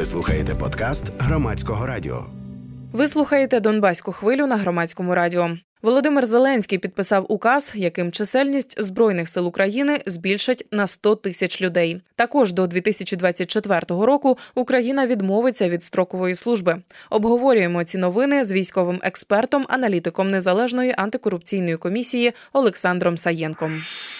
Ви слухаєте подкаст Громадського радіо. Ви слухаєте Донбаську хвилю на Громадському радіо. Володимир Зеленський підписав указ, яким чисельність Збройних сил України збільшать на 100 тисяч людей. Також до 2024 року Україна відмовиться від строкової служби. Обговорюємо ці новини з військовим експертом, аналітиком Незалежної антикорупційної комісії Олександром Саєнком.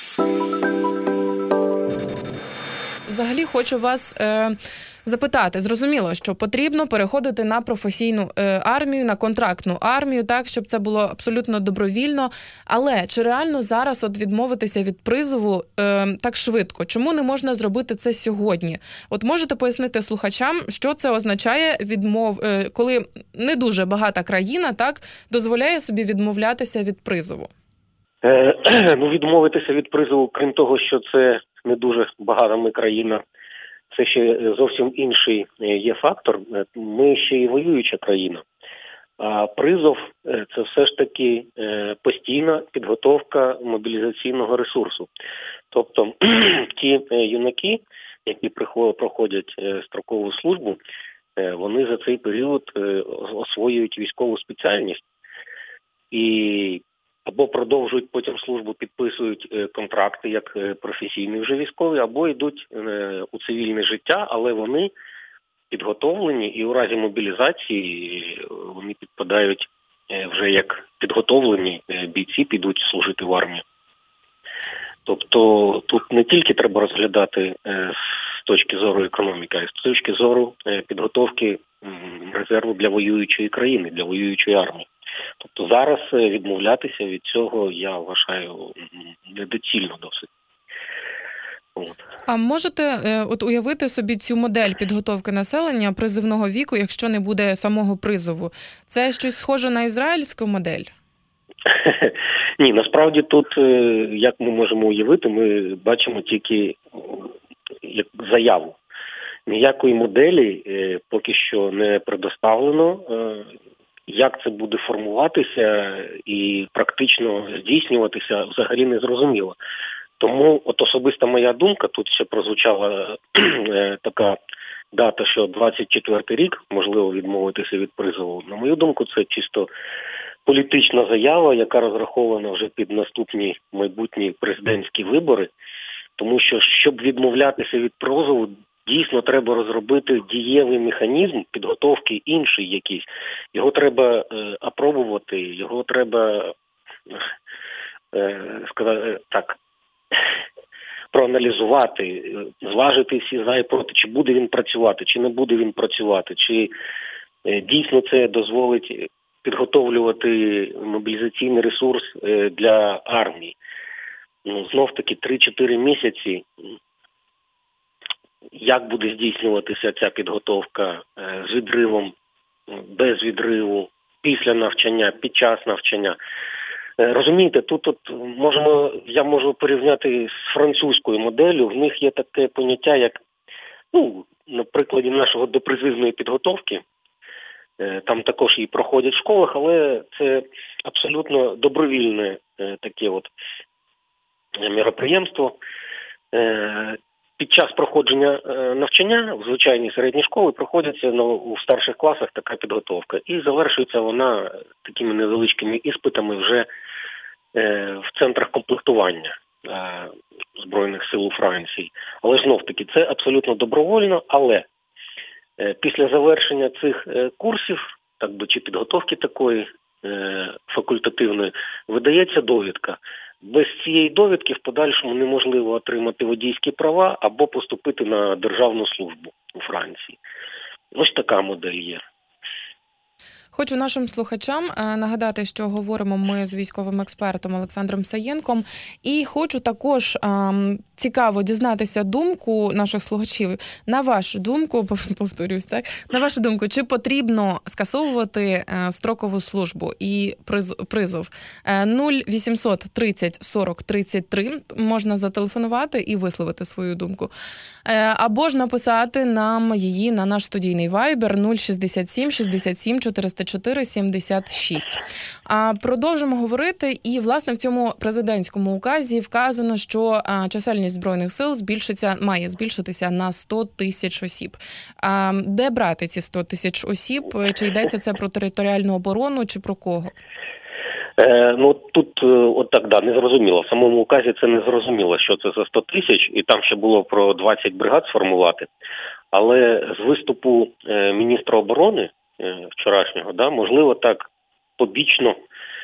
Взагалі хочу вас запитати. Зрозуміло, що потрібно переходити на професійну армію, на контрактну армію, так, щоб це було абсолютно добровільно. Але чи реально зараз відмовитися від призову так швидко? Чому не можна зробити це сьогодні? От можете пояснити слухачам, що це означає коли не дуже багата країна так дозволяє собі відмовлятися від призову? Відмовитися від призову, крім того, що це не дуже багата ми країна, це ще зовсім інший є фактор. Ми ще й воююча країна. А призов – це все ж таки постійна підготовка мобілізаційного ресурсу. Тобто ті юнаки, які проходять строкову службу, вони за цей період освоюють військову спеціальність і або продовжують потім службу, підписують контракти як професійні вже військові, або йдуть у цивільне життя, але вони підготовлені і у разі мобілізації вони підпадають вже як підготовлені бійці, підуть служити в армію. Тобто тут не тільки треба розглядати з точки зору економіки, а й з точки зору підготовки резерву для воюючої країни, для воюючої армії. Тобто зараз відмовлятися від цього, я вважаю, недоцільно досить. А можете уявити собі цю модель підготовки населення призивного віку, якщо не буде самого призову? Це щось схоже на ізраїльську модель? Ні, насправді тут, як ми можемо уявити, ми бачимо тільки як заяву. Ніякої моделі поки що не предоставлено. Як це буде формуватися і практично здійснюватися, взагалі не зрозуміло. Тому особиста моя думка, тут ще прозвучала така дата, що 24-й рік можливо відмовитися від призову. На мою думку, це чисто політична заява, яка розрахована вже під наступні майбутні президентські вибори. Тому що, щоб відмовлятися від призову, дійсно треба розробити дієвий механізм підготовки інший якийсь. Його треба апробувати, його треба, сказати так, проаналізувати, зважити всі за і проти, чи буде він працювати, чи не буде він працювати, чи дійсно це дозволить підготовлювати мобілізаційний ресурс для армії. Знов-таки 3-4 місяці. Як буде здійснюватися ця підготовка з відривом, без відриву, після навчання, під час навчання. Розумієте, тут я можу порівняти з французькою моделлю. В них є таке поняття, як, на прикладі нашого допризивної підготовки. Там також її проходять в школах, але це абсолютно добровільне таке міроприємство. Під час проходження навчання в звичайній середній школі проходиться у старших класах така підготовка. І завершується вона такими невеличкими іспитами вже в центрах комплектування Збройних сил у Франції. Але знов-таки це абсолютно добровольно, але після завершення цих курсів, чи підготовки такої факультативної, видається довідка. Без цієї довідки в подальшому неможливо отримати водійські права або поступити на державну службу у Франції. Ось така модель є. Хочу нашим слухачам нагадати, що говоримо ми з військовим експертом Олександром Саєнком. І хочу також цікаво дізнатися думку наших слухачів. На вашу думку, повторюсь, так? На вашу думку, чи потрібно скасовувати строкову службу і призов? 0800 30 40 33 можна зателефонувати і висловити свою думку. Або ж написати нам її на наш студійний вайбер 067 67 404 7476. А продовжимо говорити. І, власне, в цьому президентському указі вказано, що чисельність Збройних сил має збільшитися на 100 тисяч осіб. А де брати ці 100 тисяч осіб? Чи йдеться це про територіальну оборону, чи про кого? Тут не зрозуміло. В самому указі це не зрозуміло, що це за 100 тисяч, і там ще було про 20 бригад сформувати. Але з виступу міністра оборони вчорашнього, можливо, так побічно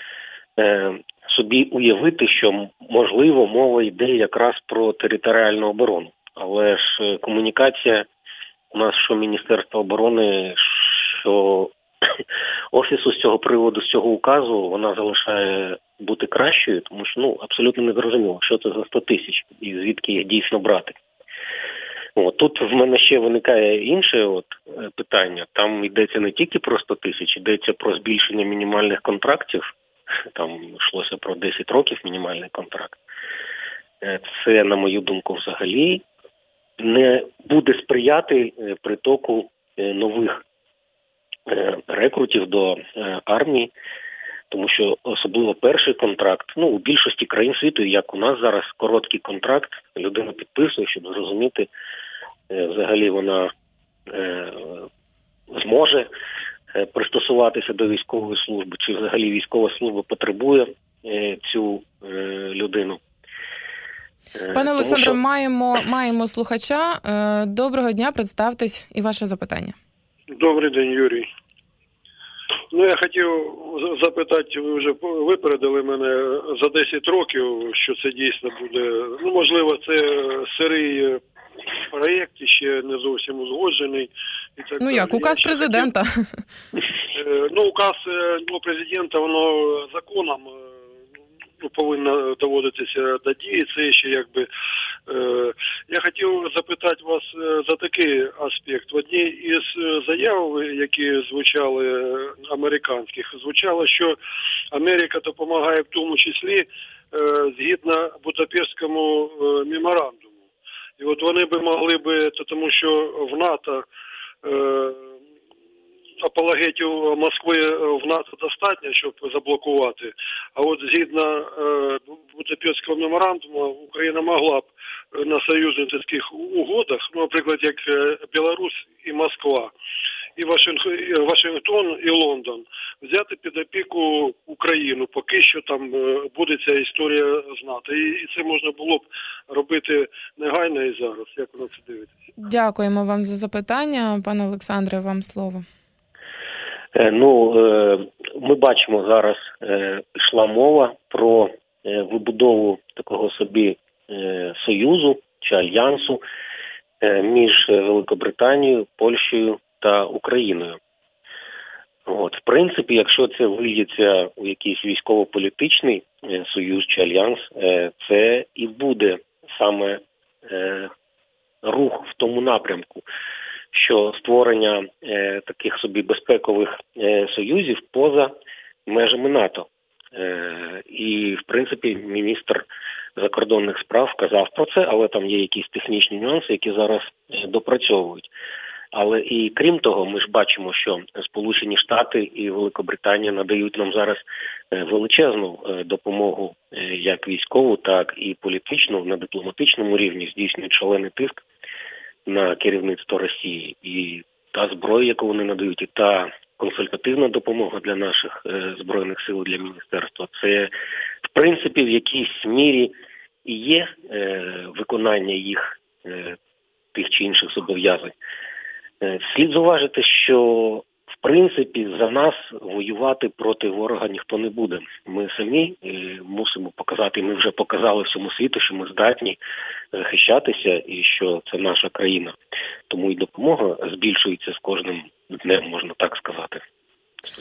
собі уявити, що, можливо, мова йде якраз про територіальну оборону. Але ж комунікація у нас, що Міністерства оборони, що Офісу з цього приводу, з цього указу, вона залишає бути кращою, тому що абсолютно не зрозуміло, що це за 100 тисяч і звідки їх дійсно брати. Тут в мене ще виникає інше питання. Там йдеться не тільки про 100 тисяч, йдеться про збільшення мінімальних контрактів. Там йшлося про 10 років мінімальний контракт. Це, на мою думку, взагалі не буде сприяти притоку нових рекрутів до армії, тому що особливо перший контракт, у більшості країн світу, як у нас зараз, короткий контракт, людина підписує, щоб зрозуміти, взагалі вона зможе пристосуватися до військової служби, чи взагалі військова служба потребує цю людину. Пане Олександре, маємо слухача. Доброго дня, представтесь і ваше запитання. Добрий день, Юрій. Я хотів запитати, ви вже випередили мене за 10 років, що це дійсно буде, можливо, це сирий проєкт, ще не зовсім узгоджений. І так далі. Указ президента. Указ президента, воно законом повинно доводитися до дії, це ще Я хотів запитати вас за такий аспект. В одній із заяв, які звучали американських, звучало, що Америка допомагає в тому числі згідно Будапештському меморандуму. І вони би могли би, тому що в НАТО апологетів Москви в НАТО достатньо, щоб заблокувати. А згідно Будапештського меморандуму Україна могла б на союзницьких угодах, наприклад, як Білорусь і Москва, і Вашингтон, і Лондон, взяти під опіку Україну, поки що там буде ця історія з НАТО. І це можна було б робити негайно і зараз. Як ви на це дивитесь? Дякуємо вам за запитання. Пане Олександре, вам слово. Ми бачимо, зараз йшла мова про вибудову такого собі союзу чи альянсу між Великобританією, Польщею та Україною. В принципі, якщо це вильється у якийсь військово-політичний союз чи альянс, це і буде саме рух в тому напрямку, що створення таких собі безпекових союзів поза межами НАТО. І, в принципі, міністр закордонних справ казав про це, але там є якісь технічні нюанси, які зараз допрацьовують. Але і крім того, ми ж бачимо, що Сполучені Штати і Великобританія надають нам зараз величезну допомогу як військову, так і політичну, на дипломатичному рівні, здійснюють шалений тиск на керівництво Росії. І та зброя, яку вони надають, і та консультативна допомога для наших Збройних сил, для міністерства, це, в принципі, в якійсь мірі і є виконання їх тих чи інших зобов'язань. Слід зауважити, що, в принципі, за нас воювати проти ворога ніхто не буде. Ми самі мусимо показати, ми вже показали всьому світу, що ми здатні захищатися і що це наша країна. Тому і допомога збільшується з кожним днем, можна так сказати. Студія.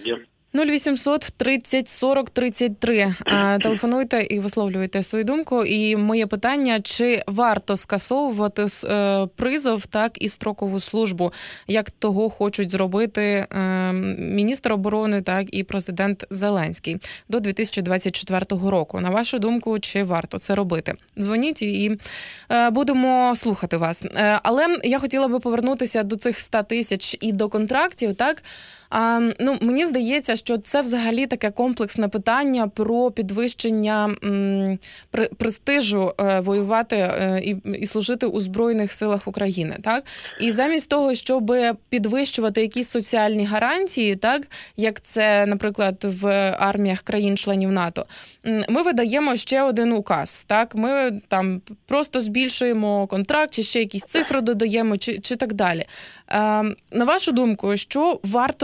0800 30 40 33. Телефонуйте і висловлюйте свою думку. І моє питання, чи варто скасовувати призов, так і строкову службу, як того хочуть зробити міністр оборони, так і президент Зеленський до 2024 року. На вашу думку, чи варто це робити? Дзвоніть і будемо слухати вас. Але я хотіла би повернутися до цих 100 тисяч і до контрактів, так? Мені здається, що це взагалі таке комплексне питання про підвищення престижу воювати і служити у Збройних силах України, так? І замість того, щоб підвищувати якісь соціальні гарантії, так, як це, наприклад, в арміях країн-членів НАТО, ми видаємо ще один указ, так? Ми там просто збільшуємо контракт, чи ще якісь цифри додаємо, чи так далі. На вашу думку, що варто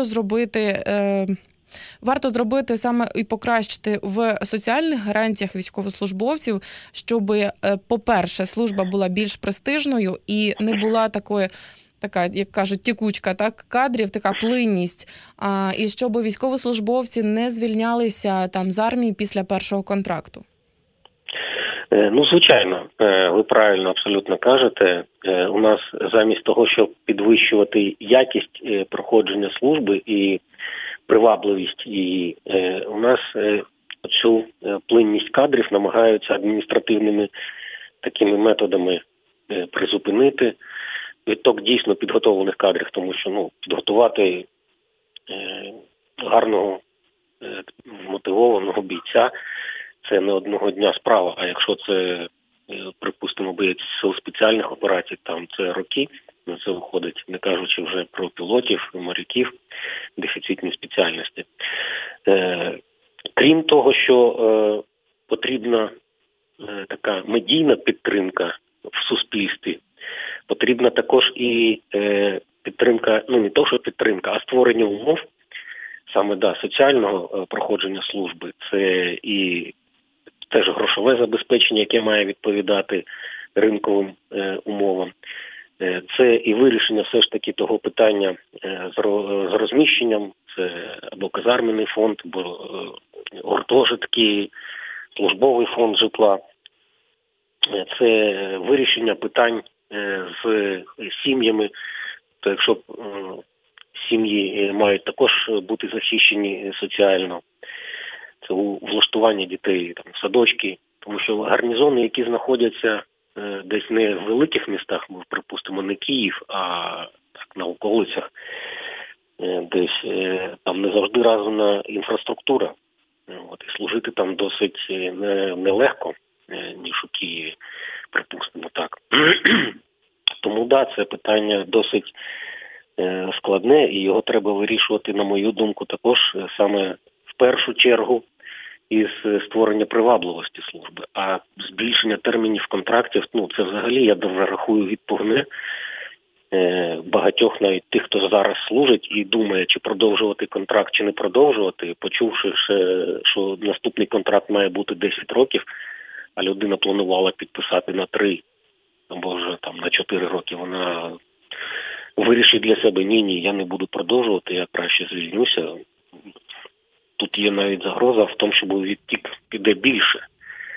зробити саме і покращити в соціальних гарантіях військовослужбовців, щоб, по-перше, служба була більш престижною і не була така, як кажуть, тікучка, так, кадрів, така плинність, і щоб військовослужбовці не звільнялися там з армії після першого контракту? Звичайно, ви правильно абсолютно кажете. У нас замість того, щоб підвищувати якість проходження служби і привабливість її, у нас цю плинність кадрів намагаються адміністративними такими методами призупинити. Відток дійсно підготовлених кадрів, тому що підготувати гарного мотивованого бійця – це не одного дня справа, а якщо це, припустимо, боєць сил спеціальних операцій, там це роки, на це виходить, не кажучи вже про пілотів, моряків, дефіцитні спеціальності. Крім того, що потрібна така медійна підтримка в суспільстві, потрібна також і підтримка, не то, що підтримка, а створення умов, саме соціального проходження служби, це і теж грошове забезпечення, яке має відповідати ринковим умовам. Це і вирішення все ж таки того питання з розміщенням, це або казарменний фонд, або гуртожитки, службовий фонд житла. Це вирішення питань з сім'ями, то якщо сім'ї мають також бути захищені соціально, це влаштування дітей там, в садочки, тому що гарнізони, які знаходяться десь не в великих містах, припустимо, не Київ, а так, на околицях, десь там не завжди розвинена інфраструктура. І служити там досить нелегко, ніж у Києві, припустимо так. Тому це питання досить складне, і його треба вирішувати, на мою думку, також саме в першу чергу із створення привабливості служби. А збільшення термінів контрактів, це взагалі, я рахую, відпугне багатьох, навіть тих, хто зараз служить і думає, чи продовжувати контракт, чи не продовжувати, почувши, що наступний контракт має бути 10 років, а людина планувала підписати на 3 або вже там на 4 роки, вона вирішить для себе, ні, я не буду продовжувати, я краще звільнюся. Тут є навіть загроза в тому, що відтік піде більше.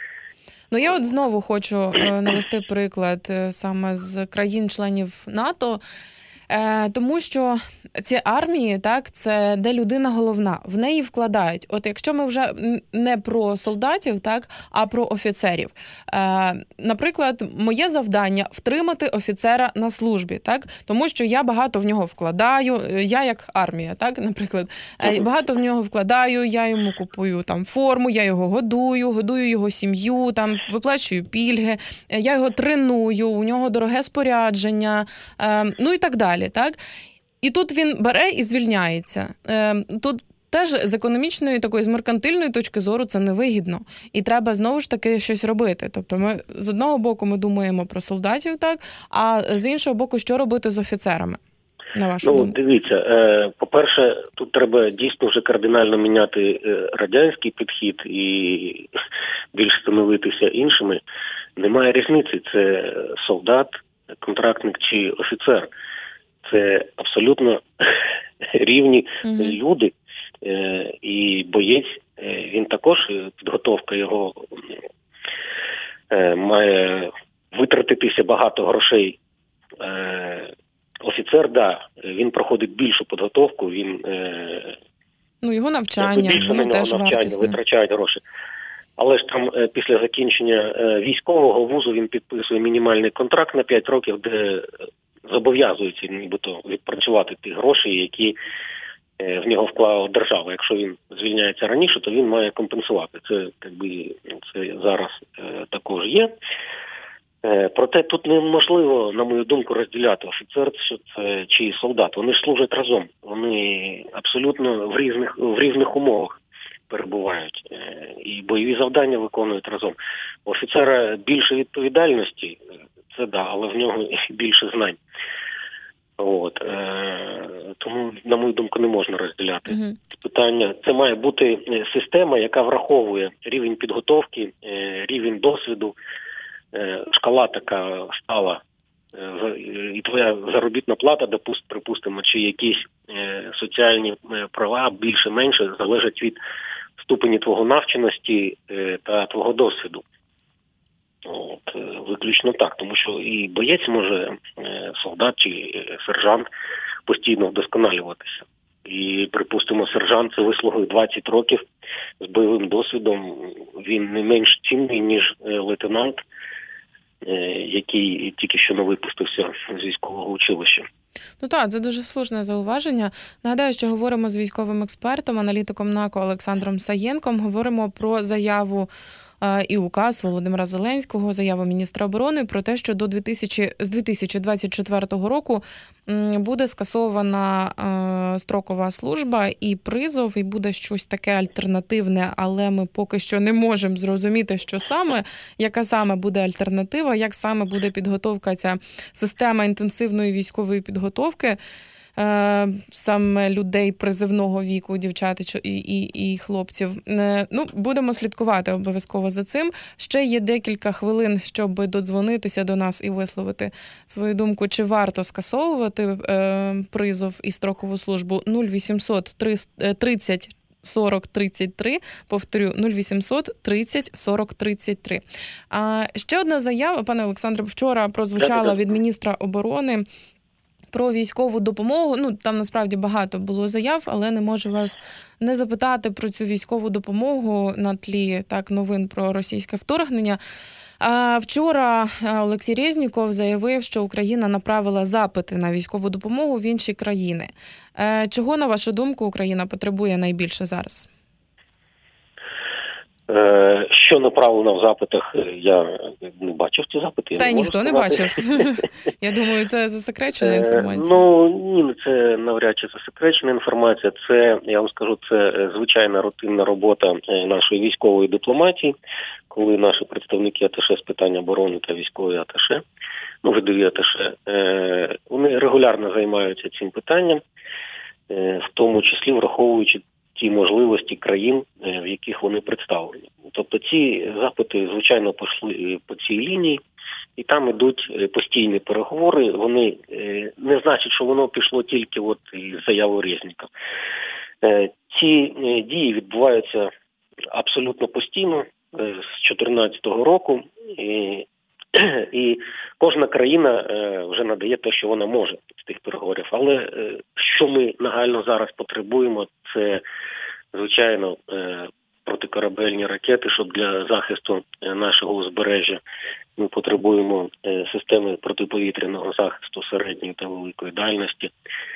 Я от знову хочу навести приклад саме з країн-членів НАТО, тому що ці армії, так, це де людина головна, в неї вкладають. От якщо ми вже не про солдатів, так, а про офіцерів. Наприклад, моє завдання – втримати офіцера на службі, так, тому що я багато в нього вкладаю, я як армія, так, наприклад, багато в нього вкладаю, я йому купую там форму, я його годую його сім'ю, там виплачую пільги, я його треную, у нього дороге спорядження, і так далі. Так? І тут він бере і звільняється. Тут теж з економічної, такої, з меркантильної точки зору це невигідно. І треба знову ж таки щось робити. Тобто ми з одного боку ми думаємо про солдатів, так, а з іншого боку, що робити з офіцерами, на вашу думку? Дивіться, по-перше, тут треба дійсно вже кардинально міняти радянський підхід і більш становитися іншими. Немає різниці, це солдат, контрактник чи офіцер. Це абсолютно рівні люди, і боєць, він також, підготовка його має витратитися багато грошей. Офіцер, він проходить більшу підготовку, він його навчання, більше на воно нього теж навчання, вартісне. витрачають гроші. Але ж там після закінчення військового вузу він підписує мінімальний контракт на 5 років, де зобов'язується нібито відпрацювати ті гроші, які в нього вклала держава. Якщо він звільняється раніше, то він має компенсувати. Це зараз також є. Проте тут неможливо, на мою думку, розділяти офіцер чи солдат. Вони ж служать разом. Вони абсолютно в різних умовах перебувають. І бойові завдання виконують разом. У офіцера більше відповідальності, це але в нього більше знань. Тому, на мою думку, не можна розділяти питання. Це має бути система, яка враховує рівень підготовки, рівень досвіду, шкала така стала, і твоя заробітна плата, припустимо, чи якісь соціальні права більше-менше залежать від ступені твого навченості та твого досвіду. Виключно так, тому що і боєць може, солдат чи сержант, постійно вдосконалюватися. І, припустимо, сержант це вислугою 20 років з бойовим досвідом, він не менш цінний, ніж лейтенант, який тільки що не випустився з військового училища. Так, це дуже слушне зауваження. Нагадаю, що говоримо з військовим експертом, аналітиком НАКО Олександром Саєнком. Говоримо про заяву і указ Володимира Зеленського, заяву міністра оборони про те, що з 2024 року буде скасована строкова служба і призов, і буде щось таке альтернативне, але ми поки що не можемо зрозуміти, що саме, яка саме буде альтернатива, як саме буде підготовка ця система інтенсивної військової підготовки саме людей призивного віку, дівчат і хлопців. Будемо слідкувати обов'язково за цим. Ще є декілька хвилин, щоб додзвонитися до нас і висловити свою думку, чи варто скасовувати призов і строкову службу. 0800 30 40 33, повторю, 0800 30 40 33. Ще одна заява, пане Олександре, вчора прозвучала від міністра оборони про військову допомогу. Там насправді багато було заяв, але не можу вас не запитати про цю військову допомогу на тлі новин про російське вторгнення. Вчора Олексій Резніков заявив, що Україна направила запити на військову допомогу в інші країни. Чого, на вашу думку, Україна потребує найбільше зараз? Що направлено в запитах, я не бачив ці запити. Та й ніхто не бачив. Я думаю, це засекречена інформація. Ні, це навряд чи засекречена інформація. Це, я вам скажу, це звичайна рутинна робота нашої військової дипломатії, коли наші представники АТШ з питань оборони та військові АТШ, видові АТШ, вони регулярно займаються цим питанням, в тому числі враховуючи ті можливості країн, в яких вони представлені. Тобто ці запити, звичайно, пішли по цій лінії, і там ідуть постійні переговори. Вони не значить, що воно пішло тільки із заяви Резніка. Ці дії відбуваються абсолютно постійно з 2014 року, і кожна країна вже надає те, що вона може з тих переговорів. Але що ми нагально зараз потребуємо, це, звичайно, протикорабельні ракети, щоб для захисту нашого узбережжя ми потребуємо системи протиповітряного захисту середньої та великої дальності.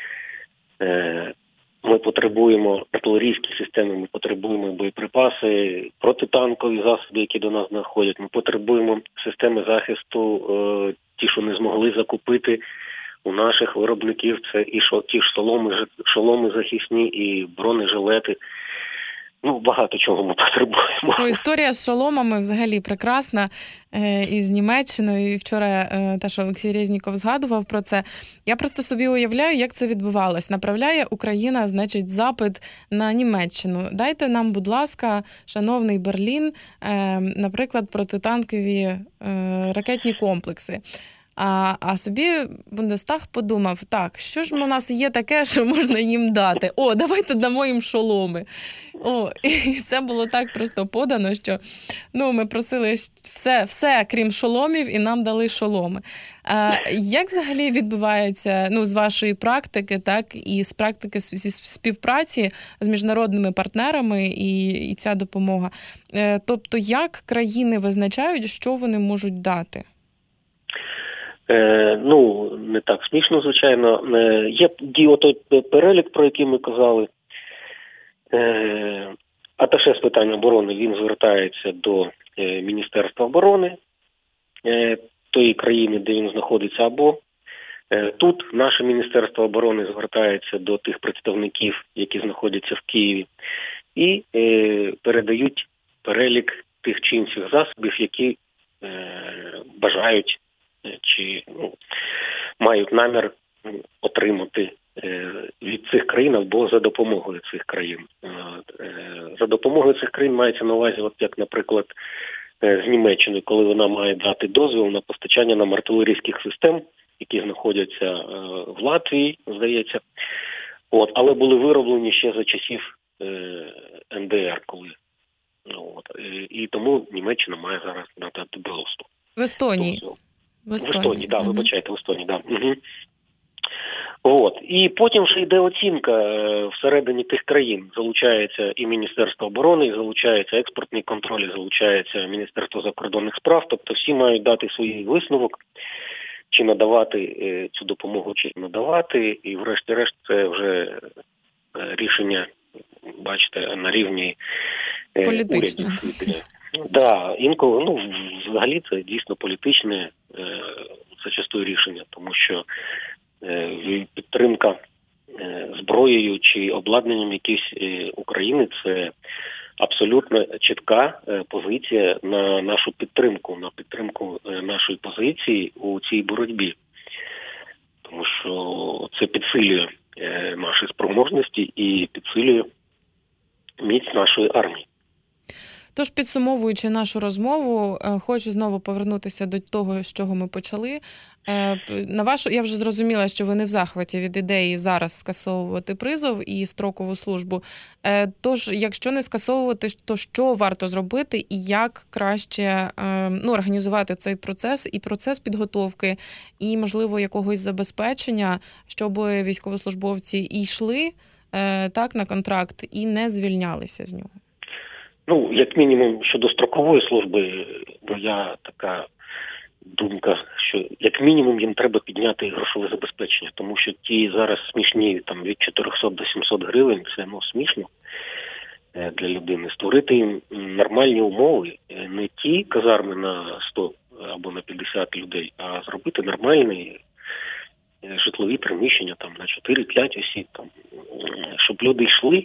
Ми потребуємо артилерійські системи, ми потребуємо боєприпаси, протитанкові засоби, які до нас знаходять. Ми потребуємо системи захисту, ті, що не змогли закупити у наших виробників. Це і ті ж шоломи захисні, і бронежилети. Багато чого ми потребуємо. Історія з шоломами взагалі прекрасна. Із Німеччиною. І вчора теж Олексій Резніков згадував про це. Я просто собі уявляю, як це відбувалось. Направляє Україна, запит на Німеччину. Дайте нам, будь ласка, шановний Берлін, наприклад, протитанкові ракетні комплекси. А собі Бундестаг подумав, так, що ж у нас є таке, що можна їм дати? О, давайте дамо їм шоломи. І це було так просто подано, що ми просили все, крім шоломів, і нам дали шоломи. Як взагалі відбувається з вашої практики, так, і з практики зі співпраці з міжнародними партнерами і ця допомога? Тобто, як країни визначають, що вони можуть дати? Не так смішно, звичайно. Є той перелік, про який ми казали. Аташе з питань оборони, він звертається до Міністерства оборони тої країни, де він знаходиться, або тут наше Міністерство оборони звертається до тих представників, які знаходяться в Києві, і передають перелік тих чи інших засобів, які бажають чи мають намір отримати від цих країн або за допомогою цих країн. За допомогою цих країн мається на увазі, як, наприклад, з Німеччини, коли вона має дати дозвіл на постачання нам артилерійських систем, які знаходяться в Латвії, здається. Але були вироблені ще за часів НДР, коли. І тому Німеччина має зараз надати дозвіл. В Естонії. В Естонії, так, вибачайте, в Естонії, так. І потім вже йде оцінка всередині тих країн. Залучається і Міністерство оборони, і залучається експортний контроль, і залучається Міністерство закордонних справ. Тобто всі мають дати свій висновок, чи надавати цю допомогу, чи не надавати. І врешті-решт це вже рішення, бачите, на рівні політичне. Так, інколи, взагалі це дійсно політичне зачастую рішення, тому що підтримка зброєю чи обладнанням якоїсь України – це абсолютно чітка позиція на нашу підтримку, на підтримку нашої позиції у цій боротьбі. Тому що це підсилює наші спроможності і підсилює міць нашої армії. Тож, підсумовуючи нашу розмову, хочу знову повернутися до того, з чого ми почали. Я вже зрозуміла, що ви не в захваті від ідеї зараз скасовувати призов і строкову службу. Тож, якщо не скасовувати, то що варто зробити і як краще організувати цей процес, і процес підготовки, і, можливо, якогось забезпечення, щоб військовослужбовці і йшли так на контракт, і не звільнялися з нього? Як мінімум, щодо строкової служби, моя така думка, що як мінімум їм треба підняти грошове забезпечення, тому що ті зараз смішні, від 400 до 700 гривень, це смішно для людини. Створити їм нормальні умови, не ті казарми на 100 або на 50 людей, а зробити нормальні житлові приміщення на 4-5 осіб, щоб люди йшли,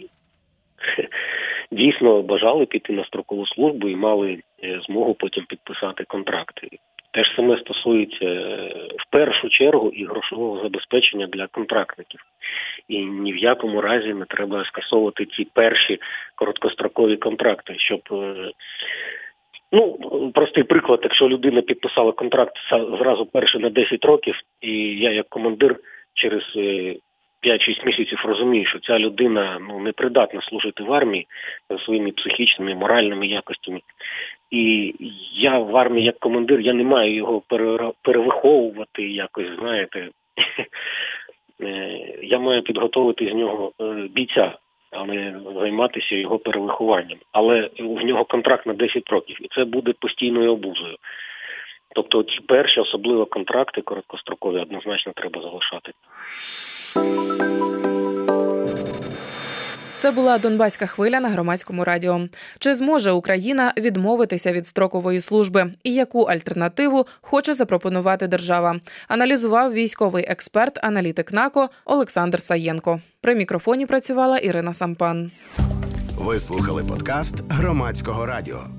дійсно бажали піти на строкову службу і мали змогу потім підписати контракти. Те ж саме стосується в першу чергу і грошового забезпечення для контрактників. І ні в якому разі не треба скасовувати ті перші короткострокові контракти, щоб... простий приклад, якщо людина підписала контракт зразу перший на 10 років, і я як командир через 5-6 місяців розумію, що ця людина не придатна служити в армії за своїми психічними, моральними якостями. І я в армії як командир, я не маю його перевиховувати якось, знаєте. Я маю підготовити з нього бійця, а не займатися його перевихованням. Але в нього контракт на 10 років, і це буде постійною обузою. Тобто ці перші, особливо контракти короткострокові, однозначно треба залишати. Це була Донбаська хвиля на Громадському радіо. Чи зможе Україна відмовитися від строкової служби? І яку альтернативу хоче запропонувати держава? Аналізував військовий експерт, аналітик НАКО Олександр Саєнко. При мікрофоні працювала Ірина Сампан. Ви слухали подкаст Громадського радіо.